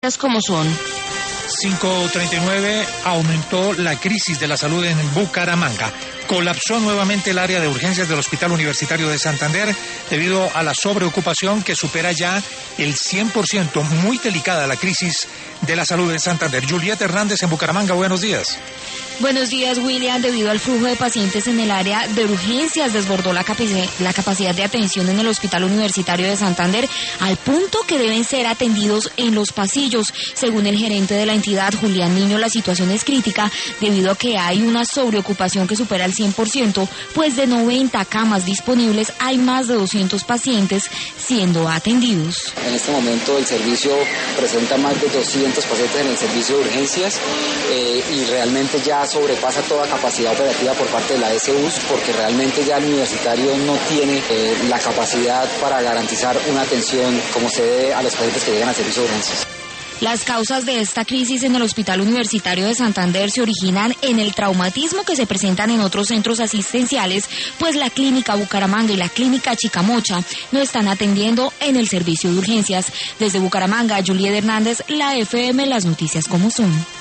como son. 5:39, aumentó la crisis de la salud en Bucaramanga. Colapsó nuevamente el área de urgencias del Hospital Universitario de Santander debido a la sobreocupación que supera ya el 100%. Muy delicada la crisis de la salud en Santander. Julieta Hernández en Bucaramanga, buenos días. Buenos días, William. Debido al flujo de pacientes en el área de urgencias, desbordó la capacidad de atención en el Hospital Universitario de Santander, al punto que deben ser atendidos en los pasillos. Según el gerente de la entidad, Julián Niño, la situación es crítica debido a que hay una sobreocupación que supera el 100%, pues de 90 camas disponibles hay más de 200 pacientes siendo atendidos. En este momento el servicio presenta más de 200 pacientes en el servicio de urgencias y realmente ya sobrepasa toda capacidad operativa por parte de la SUS, porque realmente ya el universitario no tiene la capacidad para garantizar una atención como se debe a los pacientes que llegan al servicio de urgencias. Las causas de esta crisis en el Hospital Universitario de Santander se originan en el traumatismo que se presentan en otros centros asistenciales, pues la Clínica Bucaramanga y la Clínica Chicamocha no están atendiendo en el servicio de urgencias. Desde Bucaramanga, Julieta Hernández, la FM, las noticias como son.